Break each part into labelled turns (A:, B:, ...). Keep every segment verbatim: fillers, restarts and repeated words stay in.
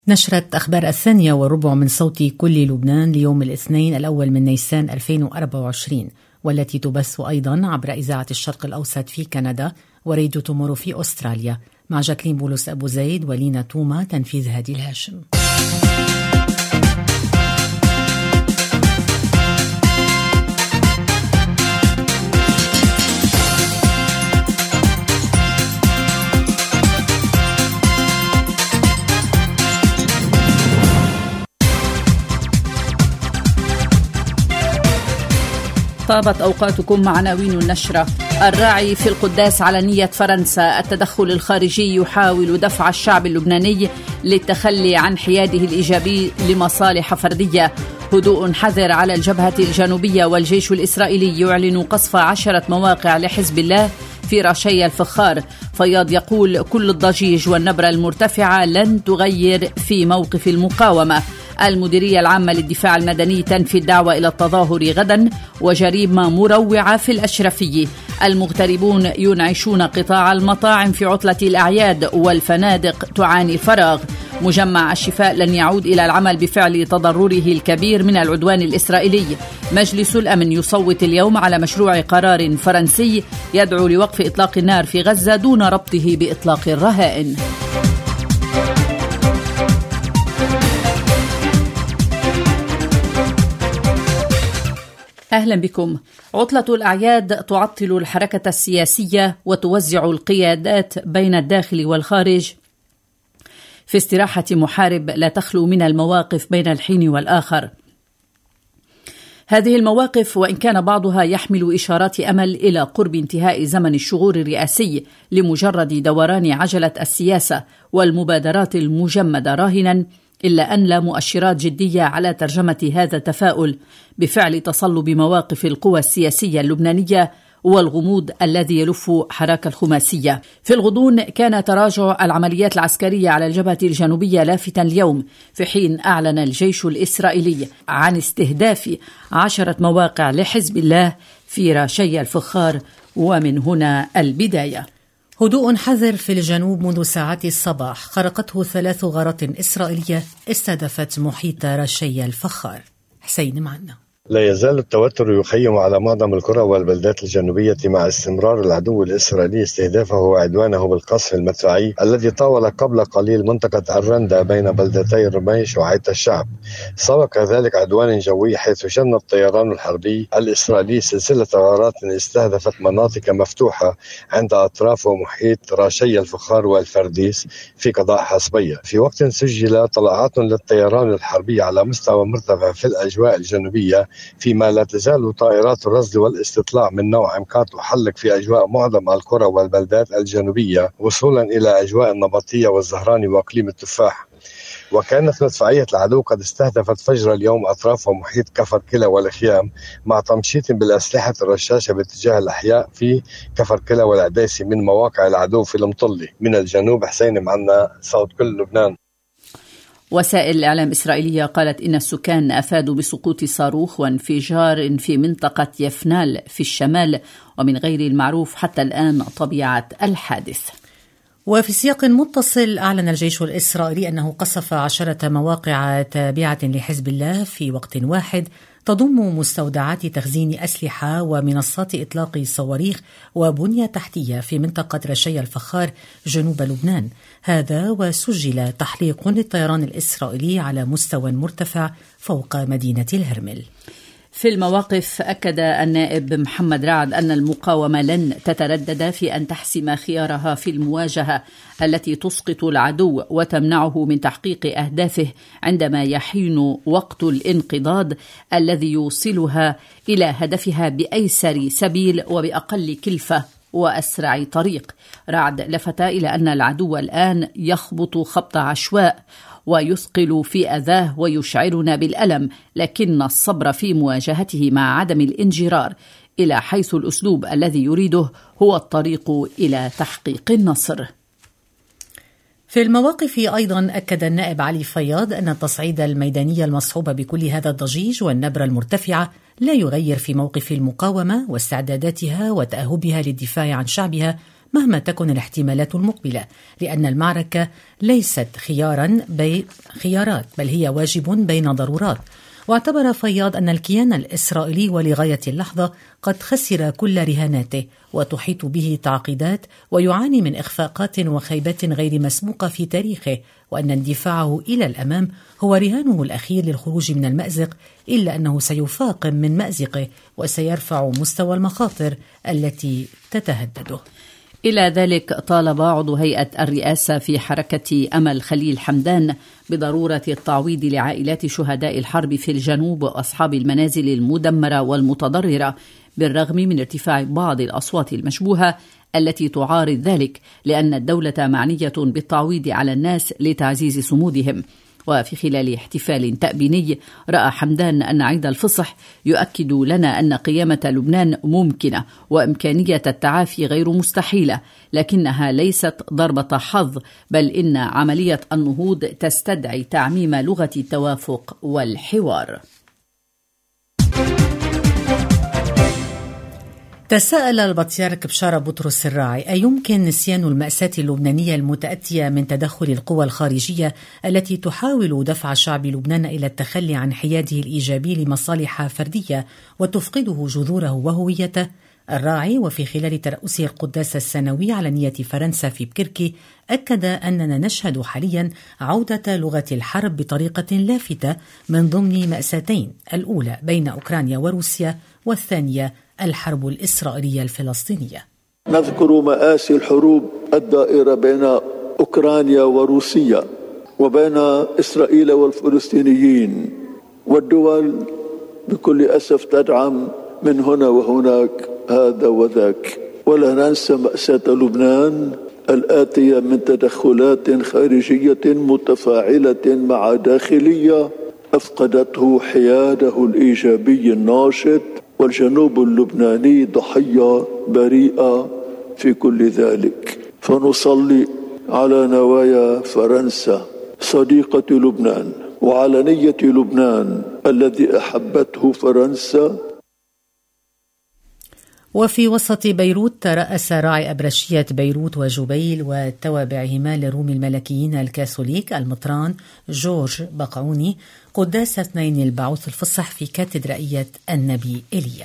A: نشرة أخبار الثانية والربع من صوت كل لبنان ليوم الاثنين الأول من نيسان ألفين وأربعة وعشرين، والتي تبث أيضا عبر إذاعة الشرق الأوسط في كندا وراديو تومورو في أستراليا، مع جاكلين بولس أبو زيد ولينا توما، تنفيذ هادي الهاشم.
B: طابت أوقاتكم مع عناوين النشرة. الراعي في القداس على نية فرنسا، التدخل الخارجي يحاول دفع الشعب اللبناني للتخلي عن حياده الإيجابي لمصالح فردية. هدوء حذر على الجبهة الجنوبية، والجيش الإسرائيلي يعلن قصف عشرة مواقع لحزب الله في رشي الفخار. فياض يقول كل الضجيج والنبرة المرتفعة لن تغير في موقف المقاومة. المديرية العامة للدفاع المدني تنفي الدعوة إلى التظاهر غدا، وجريمة مروعة في الأشرفية. المغتربون ينعشون قطاع المطاعم في عطلة الأعياد، والفنادق تعاني الفراغ. مجمع الشفاء لن يعود إلى العمل بفعل تضرره الكبير من العدوان الإسرائيلي. مجلس الأمن يصوت اليوم على مشروع قرار فرنسي يدعو لوقف إطلاق النار في غزة دون ربطه بإطلاق الرهائن. أهلا بكم. عطلة الأعياد تعطل الحركة السياسية وتوزع القيادات بين الداخل والخارج في استراحة محارب لا تخلو من المواقف بين الحين والآخر. هذه المواقف، وإن كان بعضها يحمل إشارات أمل إلى قرب انتهاء زمن الشغور الرئاسي لمجرد دوران عجلة السياسة والمبادرات المجمدة راهنا، إلا أن لا مؤشرات جدية على ترجمة هذا التفاؤل بفعل تصلب مواقف القوى السياسية اللبنانية والغموض الذي يلف حراك الخماسية. في الغضون كان تراجع العمليات العسكرية على الجبهة الجنوبية لافتا اليوم، في حين أعلن الجيش الإسرائيلي عن استهداف عشرة مواقع لحزب الله في رشي الفخار، ومن هنا البداية.
A: هدوء حذر في الجنوب منذ ساعات الصباح خرقته ثلاث غارات إسرائيلية استهدفت محيط رشي الفخار. حسين معنا.
C: لا يزال التوتر يخيم على معظم القرى والبلدات الجنوبية مع استمرار العدو الإسرائيلي استهدافه وعدوانه بالقصف المدفعي الذي طاول قبل قليل منطقة الرندا بين بلدتي رميش وعيت الشعب. سبق ذلك عدوان جوي حيث شن الطيران الحربي الإسرائيلي سلسلة غارات استهدفت مناطق مفتوحة عند أطراف ومحيط راشي الفخار والفرديس في قضاء حصبية، في وقت سجل طلعات للطيران الحربي على مستوى مرتفع في الأجواء الجنوبية، فيما لا تزال طائرات الرصد والاستطلاع من نوع إمكان تحلق في أجواء معظم القرى والبلدات الجنوبية وصولا إلى أجواء النبطية والزهراني وأقليم التفاح. وكانت مدفعية العدو قد استهدفت فجر اليوم أطراف ومحيط كفر كلا والخيام، مع تمشيط بالأسلحة الرشاشة باتجاه الأحياء في كفر كلا والعديسي من مواقع العدو في المطلي. من الجنوب حسين معنا، صوت كل لبنان.
B: وسائل الإعلام الإسرائيلية قالت إن السكان أفادوا بسقوط صاروخ وانفجار في منطقة يفنال في الشمال، ومن غير المعروف حتى الآن طبيعة الحادث.
A: وفي سياق متصل، أعلن الجيش الإسرائيلي أنه قصف عشرة مواقع تابعة لحزب الله في وقت واحد، تضم مستودعات تخزين أسلحة ومنصات إطلاق صواريخ وبنية تحتية في منطقة رشي الفخار جنوب لبنان. هذا وسجل تحليق للطيران الإسرائيلي على مستوى مرتفع فوق مدينة الهرمل.
B: في المواقف، أكد النائب محمد رعد أن المقاومة لن تتردد في أن تحسم خيارها في المواجهة التي تسقط العدو وتمنعه من تحقيق أهدافه عندما يحين وقت الانقضاض الذي يوصلها إلى هدفها بأيسر سبيل وبأقل كلفة وأسرع طريق. رعد لفت إلى أن العدو الآن يخبط خبط عشواء ويثقل في أذاه ويشعرنا بالألم، لكن الصبر في مواجهته مع عدم الانجرار إلى حيث الأسلوب الذي يريده هو الطريق إلى تحقيق النصر.
A: في المواقف أيضا أكد النائب علي فياض أن التصعيد الميداني المصحوب بكل هذا الضجيج والنبرة المرتفعة لا يغير في موقف المقاومة واستعداداتها وتأهبها للدفاع عن شعبها مهما تكن الاحتمالات المقبلة، لأن المعركة ليست خيارا بين خيارات، بل هي واجب بين ضرورات. واعتبر فياض أن الكيان الإسرائيلي ولغاية اللحظة قد خسر كل رهاناته وتحيط به تعقيدات، ويعاني من إخفاقات وخيبات غير مسبوقة في تاريخه، وأن اندفاعه إلى الأمام هو رهانه الأخير للخروج من المأزق، إلا أنه سيفاقم من مأزقه وسيرفع مستوى المخاطر التي تتهدده.
B: إلى ذلك طالب عضو هيئة الرئاسة في حركة أمل خليل حمدان بضرورة التعويض لعائلات شهداء الحرب في الجنوب وأصحاب المنازل المدمرة والمتضررة، بالرغم من ارتفاع بعض الأصوات المشبوهة التي تعارض ذلك، لأن الدولة معنية بالتعويض على الناس لتعزيز صمودهم. وفي خلال احتفال تأبيني رأى حمدان أن عيد الفصح يؤكد لنا أن قيامة لبنان ممكنة وإمكانية التعافي غير مستحيلة، لكنها ليست ضربة حظ، بل إن عملية النهوض تستدعي تعميم لغة التوافق والحوار.
A: تساءل البطريرك بشارة بطرس الراعي: أيمكن نسيان المأساة اللبنانية المتأتية من تدخل القوى الخارجية التي تحاول دفع شعب لبنان إلى التخلي عن حياده الإيجابي لمصالح فردية وتفقده جذوره وهويته؟ الراعي وفي خلال ترأسه القداس السنوي على نية فرنسا في بكركي أكد أننا نشهد حاليا عودة لغة الحرب بطريقة لافتة من ضمن مأساتين: الأولى بين أوكرانيا وروسيا، والثانية الحرب الإسرائيلية الفلسطينية.
D: نذكر مآسي الحروب الدائرة بين أوكرانيا وروسيا وبين إسرائيل والفلسطينيين، والدول بكل أسف تدعم من هنا وهناك هذا وذاك. ولا ننسى مأساة لبنان الآتية من تدخلات خارجية متفاعلة مع داخلية أفقدته حياده الإيجابي الناشط، والجنوب اللبناني ضحية بريئة في كل ذلك. فنصلي على نوايا فرنسا صديقة لبنان وعلى نية لبنان الذي أحبته فرنسا.
A: وفي وسط بيروت ترأس راعي أبرشية بيروت وجبيل وتوابعهما للروم الملكيين الكاثوليك المطران جورج بقعوني قداس اثنين البعوث الفصح في كاتدرائية النبي إيليا.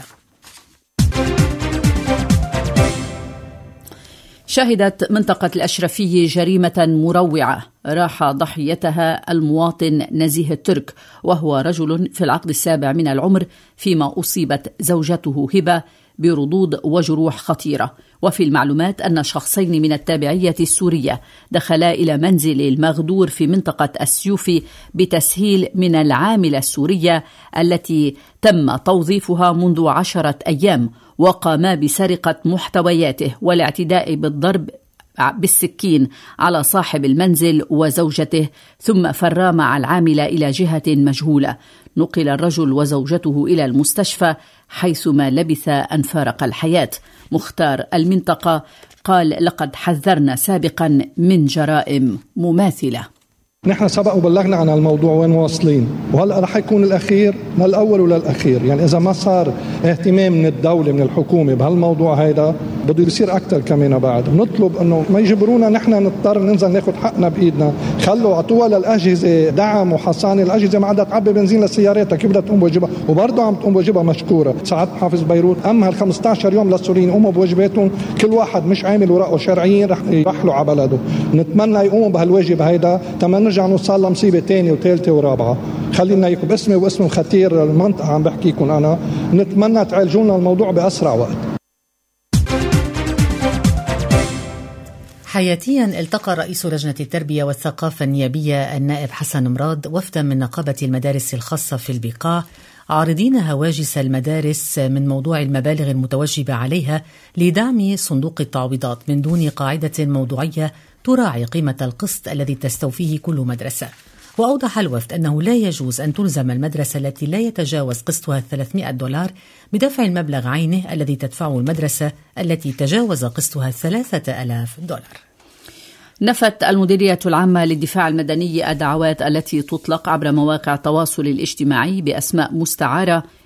B: شهدت منطقة الأشرفية جريمة مروعة راح ضحيتها المواطن نزيه الترك، وهو رجل في العقد السابع من العمر، فيما أصيبت زوجته هبة بردود وجروح خطيرة. وفي المعلومات أن شخصين من التابعية السورية دخلا إلى منزل المغدور في منطقة السيوفي بتسهيل من العاملة السورية التي تم توظيفها منذ عشرة أيام، وقاما بسرقة محتوياته والاعتداء بالضرب بالسكين على صاحب المنزل وزوجته، ثم فرا مع العاملة إلى جهة مجهولة. نقل الرجل وزوجته إلى المستشفى حيثما لبث أن فارق الحياة. مختار المنطقة قال: لقد حذرنا سابقا من جرائم مماثلة.
E: نحن سبق وبلغنا عن الموضوع وين واصلين، وهلأ رح يكون الأخير من الأول ولا الأخير. يعني إذا ما صار اهتمام من الدولة من الحكومة بهالموضوع هيدا بده يصير أكتر كمان بعد. نطلب أنه ما يجبرونا نحن نضطر ننزل ناخد حقنا بإيدنا. خلوا عطوها للأجهزة دعم وحصانة. الأجهزة ما عادها تعبي بنزين لسياراتها، كيف بدها تقوم بواجبها؟ وبرضه عم تقوم بواجبها مشكورة. ساعات محافظ بيروت أما هال خمسة عشر يوم للسوريين يقوموا بواجباتهم، كل واحد مش عامل ورقه شرعيين رح يرحلوا على بلده. نتمنى يقوموا بهالواجب هيدا تمام نرجع نوصل لمصيبة تانية وثالثة ورابعة. خلينا يكون باسمي واسم خطير المنطقة عم بحكيكم أنا. نتمنى تعالجونا الموضوع بأسرع وقت.
A: حياتيا التقى رئيس لجنة التربية والثقافة النيابية النائب حسن مراد وفدا من نقابة المدارس الخاصة في البقاع، عارضين هواجس المدارس من موضوع المبالغ المتوجبة عليها لدعم صندوق التعويضات من دون قاعدة موضوعية تراعي قيمة القسط الذي تستوفيه كل مدرسة. وأوضح الوفد أنه لا يجوز أن تلزم المدرسة التي لا يتجاوز قسطها ثلاثمائة دولار بدفع المبلغ عينه الذي تدفعه المدرسة التي تجاوز قسطها ثلاثة آلاف دولار.
B: نفت المديرية العامة للدفاع المدني الدعوات التي تطلق عبر مواقع التواصل الاجتماعي بأسماء مستعارة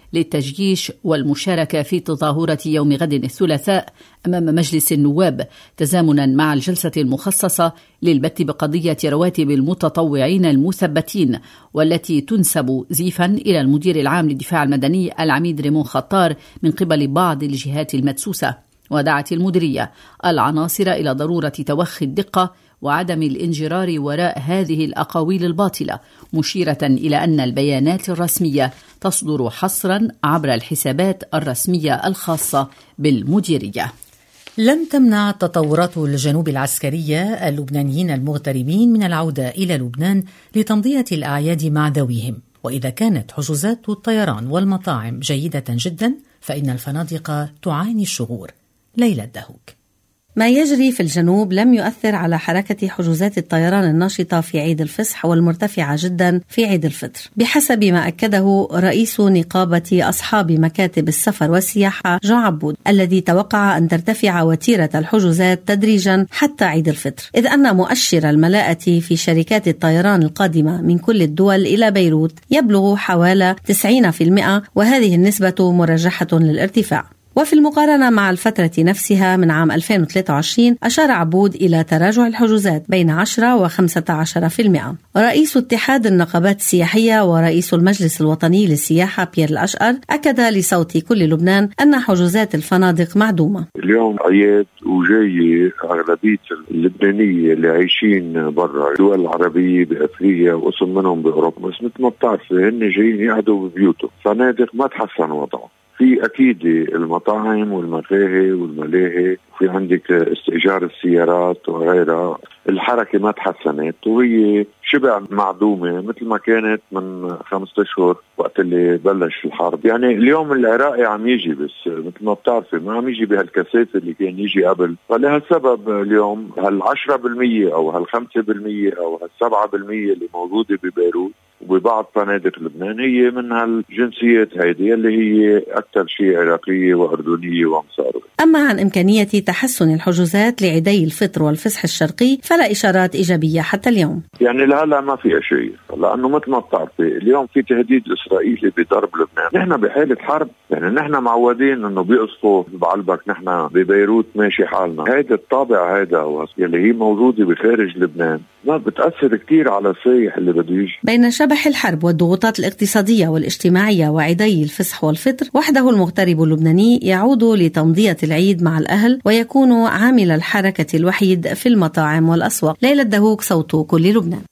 B: للتجييش والمشاركة في تظاهرة يوم غد الثلاثاء أمام مجلس النواب، تزامنا مع الجلسة المخصصة للبت بقضية رواتب المتطوعين المثبتين، والتي تنسب زيفا إلى المدير العام للدفاع المدني العميد ريمون خطار من قبل بعض الجهات المدسوسة. ودعت المديرية العناصر إلى ضرورة توخي الدقة وعدم الانجرار وراء هذه الأقاويل الباطلة، مشيرة إلى أن البيانات الرسمية تصدر حصرا عبر الحسابات الرسمية الخاصة بالمديرية.
A: لم تمنع تطورات الجنوب العسكرية اللبنانيين المغتربين من العودة إلى لبنان لتمضية الأعياد مع ذويهم، وإذا كانت حجوزات الطيران والمطاعم جيدة جدا فإن الفنادق تعاني الشغور. ليلى الدهوك.
F: ما يجري في الجنوب لم يؤثر على حركة حجوزات الطيران الناشطة في عيد الفصح والمرتفعة جدا في عيد الفطر، بحسب ما أكده رئيس نقابة أصحاب مكاتب السفر والسياحة جون عبود، الذي توقع أن ترتفع وتيرة الحجوزات تدريجا حتى عيد الفطر، إذ أن مؤشر الملاءة في شركات الطيران القادمة من كل الدول إلى بيروت يبلغ حوالي تسعين بالمئة، وهذه النسبة مرجحة للارتفاع. وفي المقارنة مع الفترة نفسها من عام ألفين وثلاثة وعشرين أشار عبود إلى تراجع الحجوزات بين عشرة وخمسة عشر بالمئة. رئيس اتحاد النقابات السياحية ورئيس المجلس الوطني للسياحة بيير الأشقر أكد لصوت كل لبنان أن حجوزات الفنادق معدومة.
G: اليوم عياد وجاي أغلبية اللبنانية اللي عايشين برا الدول العربية بأفريقيا وقسم منهم بأوروبا، بس مثل ما بتعرفوا هن جايين يقعدوا ببيوتهم، فنادق ما تحسن وضعه. في أكيد المطاعم والمقاهي والملاهي، في عندك استئجار السيارات وغيرها، الحركة ما تحسنت وهي شبه معدومة مثل ما كانت من خمسة أشهر وقت اللي بلش الحرب. يعني اليوم العراقي عم يجي، بس مثل ما بتعرفي ما عم يجي بهالكثافة اللي كان يجي قبل، فلهالسبب اليوم هالعشرة بالمية أو هالخمسة بالمية أو هالسبعة بالمية اللي موجودة ببيروت وببعض فنادق لبنان هي من هالجنسيات هيدي اللي هي أكثر شيء عراقية وأردنية ومصاروية.
F: أما عن إمكانية تحسن الحجوزات لعيدي الفطر والفصح الشرقي فلا إشارات إيجابية حتى اليوم.
G: يعني لهلا ما في شيء، لأنه مثل ما بتعرفي اليوم في تهديد إسرائيلي بضرب لبنان. نحن بحالة حرب، يعني نحن معودين إنه بيقصفوا بعلبك، نحن ببيروت ماشي حالنا. هيدا الطابع هيدا اللي هي موجودة بخارج لبنان ما بتأثر كتير على السائح اللي بده يجي.
F: بين شبح الحرب والضغوطات الاقتصادية والاجتماعية وعيدي الفصح والفطر، وحده المغترب اللبناني يعود لتمضية العيد مع الأهل ويكون عامل الحركة الوحيد في المطاعم والأسواق. ليلى الدهوك، صوت كل لبنان.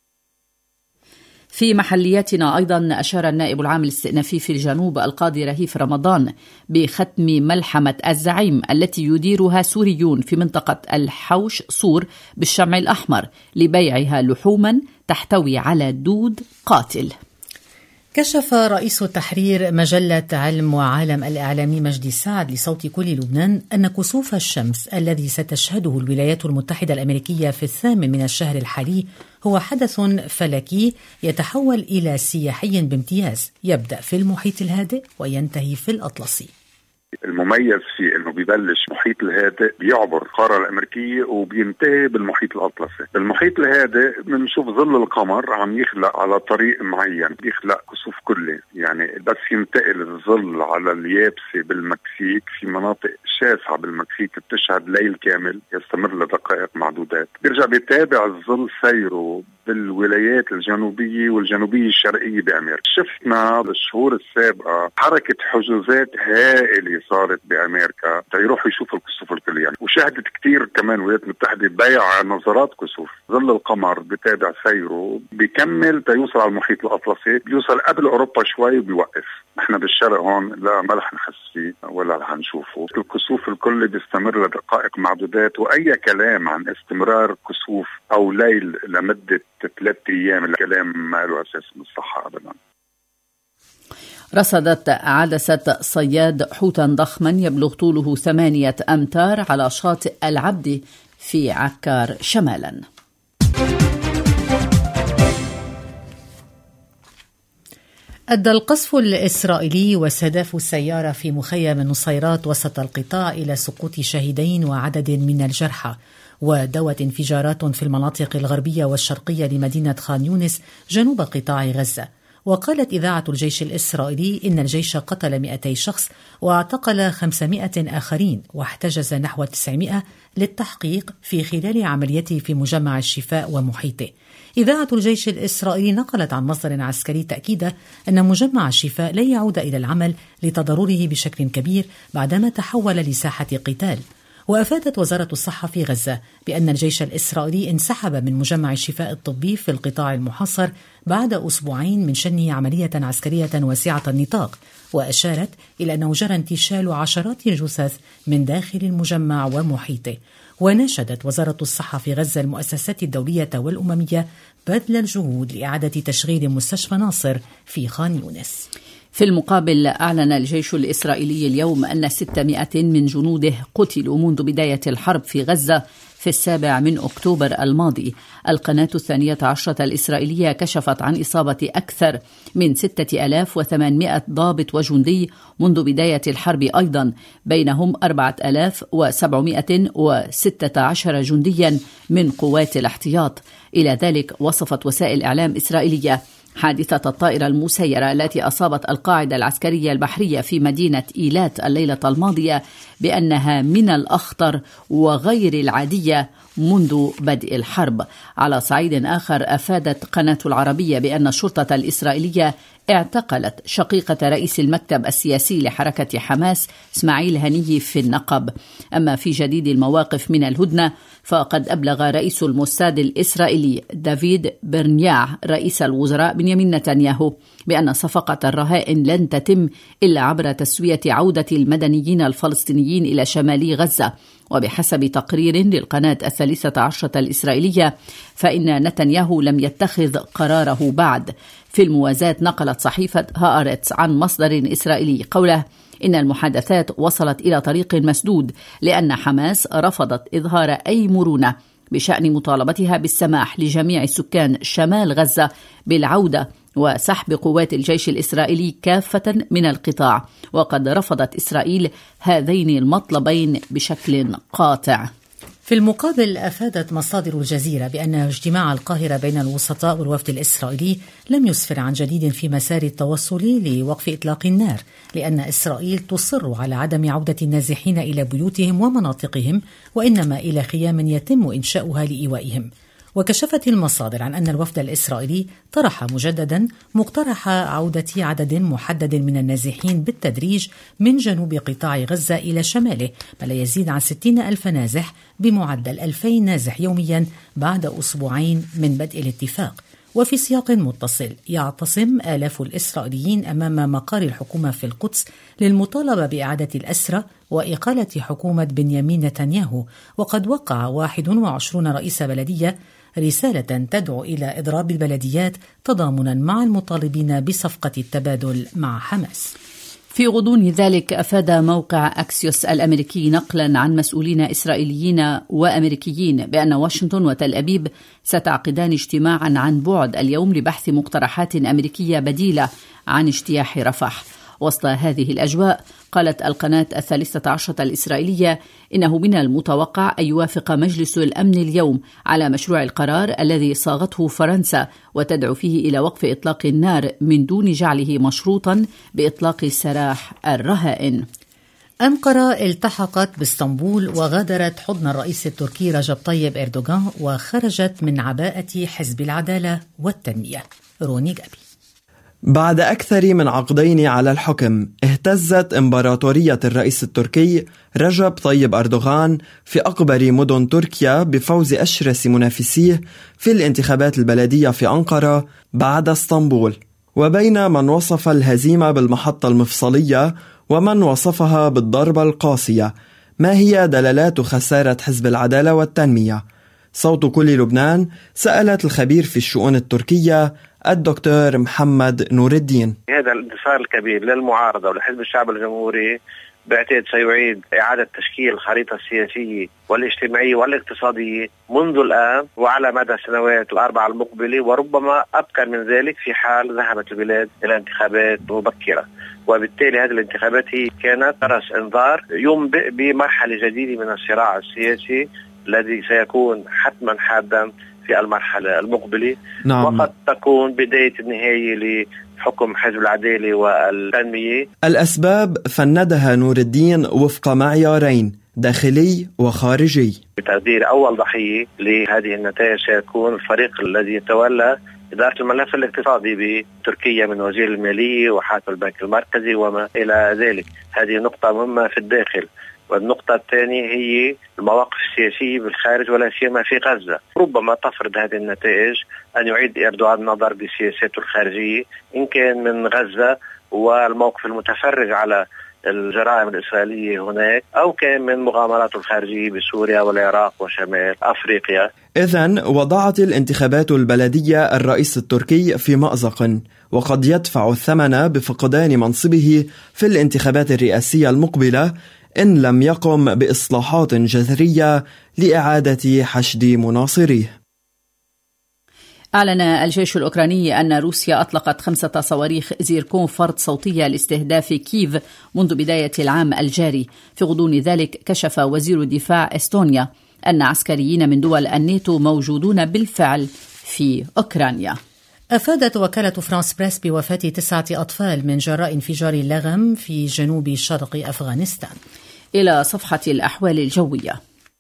B: في محلياتنا أيضا أشار النائب العام الاستئنافي في الجنوب القاضي رهيف رمضان بختم ملحمة الزعيم التي يديرها سوريون في منطقة الحوش صور بالشمع الأحمر لبيعها لحوما تحتوي على دود قاتل.
A: كشف رئيس تحرير مجلة علم وعالم الإعلامي مجدي سعد لصوت كل لبنان أن كسوف الشمس الذي ستشهده الولايات المتحدة الأمريكية في الثامن من الشهر الحالي هو حدث فلكي يتحول إلى سياحي بامتياز، يبدأ في المحيط الهادئ وينتهي في الأطلسي.
H: المميز فيه انه بيبلش محيط الهادئ بيعبر القاره الامريكيه وبينتهي بالمحيط الاطلسي. بالمحيط الهادئ بنشوف ظل القمر عم يخلق على طريق معين، بيخلق كسوف كلي، يعني بس ينتقل الظل على اليابسه بالمكسيك في مناطق شاسعه بالمكسيك بتشهد ليل كامل يستمر لدقائق معدودات، بيرجع بيتابع الظل سيره بالولايات الجنوبيه والجنوبيه الشرقيه بامريكا. شفنا بالشهور السابقه حركه حجوزات هائله صارت بامريكا تيروحوا يشوفوا الكسوف الكليه، يعني وشاهدت كثير كمان الولايات المتحده بيع نظرات كسوف. ظل القمر بتابع سيره بيكمل تيوصل على المحيط الاطلسي، بيوصل قبل اوروبا شوي وبيوقف. نحن بالشرق هون لا ما رح نحس فيه ولا رح نشوفه. الكسوف الكلي بيستمر لدقائق معدودات، واي كلام عن استمرار كسوف او ليل لمده ثلاث ايام الكلام ما له اساس من الصحه ابدا.
B: رصدت عدسة صياد حوتا ضخما يبلغ طوله ثمانية أمتار على شاطئ العبد في عكار شمالا.
A: أدى القصف الإسرائيلي واستهداف السيارة في مخيم النصيرات وسط القطاع إلى سقوط شهيدين وعدد من الجرحى، ودوت انفجارات في المناطق الغربية والشرقية لمدينة خان يونس جنوب قطاع غزة. وقالت إذاعة الجيش الإسرائيلي إن الجيش قتل مئتي شخص واعتقل خمسمائة آخرين واحتجز نحو تسعمائة للتحقيق في خلال عمليته في مجمع الشفاء ومحيطه. إذاعة الجيش الإسرائيلي نقلت عن مصدر عسكري تأكيد أن مجمع الشفاء لن يعود إلى العمل لتضرره بشكل كبير بعدما تحول لساحة قتال. وأفادت وزارة الصحة في غزة بأن الجيش الإسرائيلي انسحب من مجمع الشفاء الطبي في القطاع المحاصر بعد أسبوعين من شنه عملية عسكرية واسعة النطاق، وأشارت إلى أنه جرى انتشال عشرات الجثث من داخل المجمع ومحيطه. وناشدت وزارة الصحة في غزة المؤسسات الدولية والأممية بذل الجهود لإعادة تشغيل مستشفى ناصر في خان يونس.
B: في المقابل أعلن الجيش الإسرائيلي اليوم أن ستمائة من جنوده قتلوا منذ بداية الحرب في غزة في السابع من أكتوبر الماضي. القناة الثانية عشرة الإسرائيلية كشفت عن إصابة أكثر من ستة آلاف وثمانمائة ضابط وجندي منذ بداية الحرب أيضا، بينهم أربعة آلاف وسبعمائة وستة عشر جنديا من قوات الاحتياط. إلى ذلك وصفت وسائل إعلام إسرائيلية حادثة الطائرة المسيرة التي أصابت القاعدة العسكرية البحرية في مدينة إيلات الليلة الماضية بأنها من الأخطر وغير العادية منذ بدء الحرب. على صعيد آخر أفادت قناة العربية بأن الشرطة الإسرائيلية اعتقلت شقيقة رئيس المكتب السياسي لحركة حماس إسماعيل هنية في النقب. أما في جديد المواقف من الهدنة فقد أبلغ رئيس الموساد الإسرائيلي دافيد برنياع رئيس الوزراء بنيامين نتنياهو بأن صفقة الرهائن لن تتم إلا عبر تسوية عودة المدنيين الفلسطينيين إلى شمال غزة. وبحسب تقرير للقناة الثالثة عشرة الإسرائيلية فإن نتنياهو لم يتخذ قراره بعد. في الموازاة نقلت صحيفة هآرتس عن مصدر إسرائيلي قوله إن المحادثات وصلت إلى طريق مسدود لأن حماس رفضت إظهار أي مرونة بشأن مطالبتها بالسماح لجميع سكان شمال غزة بالعودة وسحب قوات الجيش الإسرائيلي كافة من القطاع. وقد رفضت إسرائيل هذين المطلبين بشكل قاطع.
A: في المقابل أفادت مصادر الجزيرة بأن اجتماع القاهرة بين الوسطاء والوفد الإسرائيلي لم يسفر عن جديد في مسار التوصل لوقف إطلاق النار، لأن إسرائيل تصر على عدم عودة النازحين إلى بيوتهم ومناطقهم، وإنما إلى خيام يتم إنشاؤها لإيوائهم. وكشفت المصادر عن أن الوفد الإسرائيلي طرح مجددا مقترح عودة عدد محدد من النازحين بالتدريج من جنوب قطاع غزة إلى شماله، ما لا يزيد عن ستين ألف نازح بمعدل ألفين نازح يوميا بعد أسبوعين من بدء الاتفاق. وفي سياق متصل يعتصم آلاف الإسرائيليين أمام مقر الحكومة في القدس للمطالبة بإعادة الأسرى وإقالة حكومة بنيامين نتنياهو. وقد وقع واحد وعشرين رئيس بلدية رسالة تدعو إلى إضراب البلديات تضامنا مع المطالبين بصفقة التبادل مع حماس.
B: في غضون ذلك أفاد موقع أكسيوس الأمريكي نقلا عن مسؤولين إسرائيليين وأمريكيين بأن واشنطن وتل أبيب ستعقدان اجتماعا عن بعد اليوم لبحث مقترحات أمريكية بديلة عن اجتياح رفح. وسط هذه الأجواء قالت القناة الثالثة عشرة الإسرائيلية إنه من المتوقع أن يوافق مجلس الأمن اليوم على مشروع القرار الذي صاغته فرنسا وتدعو فيه إلى وقف إطلاق النار من دون جعله مشروطا بإطلاق سراح الرهائن.
A: أنقرة التحقت باسطنبول وغادرت حضن الرئيس التركي رجب طيب إردوغان وخرجت من عباءة حزب العدالة والتنمية. روني جابي.
I: بعد أكثر من عقدين على الحكم اهتزت إمبراطورية الرئيس التركي رجب طيب أردوغان في أكبر مدن تركيا بفوز أشرس منافسيه في الانتخابات البلدية في أنقرة بعد اسطنبول. وبين من وصف الهزيمة بالمحطة المفصلية ومن وصفها بالضربة القاسية، ما هي دلالات خسارة حزب العدالة والتنمية؟ صوت كل لبنان سألت الخبير في الشؤون التركية الدكتور محمد نور الدين.
J: هذا الانتصار الكبير للمعارضة ولحزب الشعب الجمهوري بعتقد سيعيد إعادة تشكيل الخريطة السياسية والاجتماعية والاقتصادية منذ الآن وعلى مدى السنوات الأربعة المقبلة، وربما أبكر من ذلك في حال ذهبت البلاد إلى انتخابات مبكرة. وبالتالي هذه الانتخابات هي كانت جرس انذار ينبئ بمرحلة جديدة من الصراع السياسي الذي سيكون حتما حادا في المرحلة المقبلة.
I: نعم.
J: وقد تكون بداية النهاية لحكم حزب العدالة والتنمية.
I: الأسباب فندها نور الدين وفق معيارين داخلي وخارجي.
J: بتقدير أول ضحية لهذه النتائج سيكون الفريق الذي يتولى إدارة الملف الاقتصادي بتركيا من وزير المالية وحاكم البنك المركزي وما إلى ذلك. هذه نقطة مهمة في الداخل. والنقطة الثانية هي المواقف السياسية بالخارج ولا سيما في غزة. ربما تفرض هذه النتائج أن يعيد إردوغان النظر بسياساته الخارجية إن كان من غزة والموقف المتفرج على الجرائم الإسرائيلية هناك، أو كان من مغامراته الخارجية بسوريا والعراق وشمال أفريقيا.
I: إذن وضعت الانتخابات البلدية الرئيس التركي في مأزق، وقد يدفع الثمن بفقدان منصبه في الانتخابات الرئاسية المقبلة إن لم يقم بإصلاحات جذرية لإعادة حشد مناصريه.
B: أعلن الجيش الأوكراني أن روسيا أطلقت خمسة صواريخ زيركون فرد صوتية لاستهداف كييف منذ بداية العام الجاري. في غضون ذلك كشف وزير دفاع إستونيا أن عسكريين من دول الناتو موجودون بالفعل في أوكرانيا.
A: أفادت وكالة فرانس بريس بوفاة تسعة أطفال من جراء انفجار لغم في جنوب شرق أفغانستان.
B: إلى صفحة الأحوال الجوية.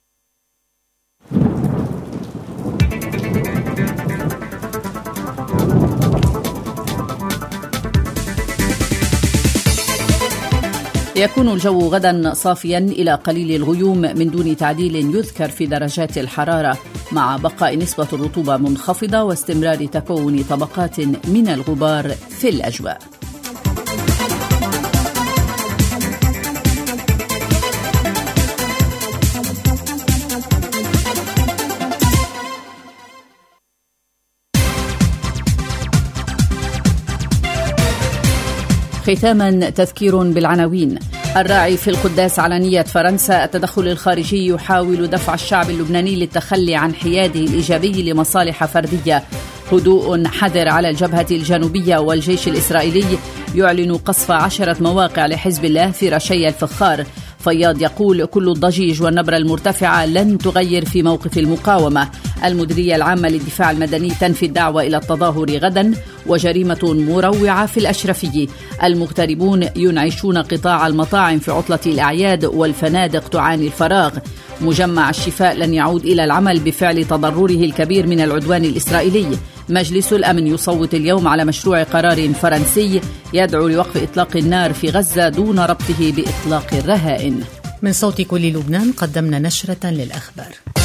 B: يكون الجو غدا صافيا إلى قليل الغيوم من دون تعديل يذكر في درجات الحرارة، مع بقاء نسبة الرطوبة منخفضة واستمرار تكون طبقات من الغبار في الأجواء. ختاما تذكير بالعناوين. الراعي في القداس على نية فرنسا التدخل الخارجي يحاول دفع الشعب اللبناني للتخلي عن حياده الإيجابي لمصالح فردية. هدوء حذر على الجبهة الجنوبية، والجيش الإسرائيلي يعلن قصف عشرة مواقع لحزب الله في رشي الفخار. فياض يقول كل الضجيج والنبرة المرتفعة لن تغير في موقف المقاومة. المديرية العامة للدفاع المدني تنفي الدعوة إلى التظاهر غدا. وجريمة مروعة في الأشرفية، المغتربون ينعشون قطاع المطاعم في عطلة الأعياد والفنادق تعاني الفراغ. مجمع الشفاء لن يعود إلى العمل بفعل تضرره الكبير من العدوان الإسرائيلي. مجلس الأمن يصوت اليوم على مشروع قرار فرنسي يدعو لوقف إطلاق النار في غزة دون ربطه بإطلاق الرهائن.
A: من صوت كل لبنان قدمنا نشرة للأخبار.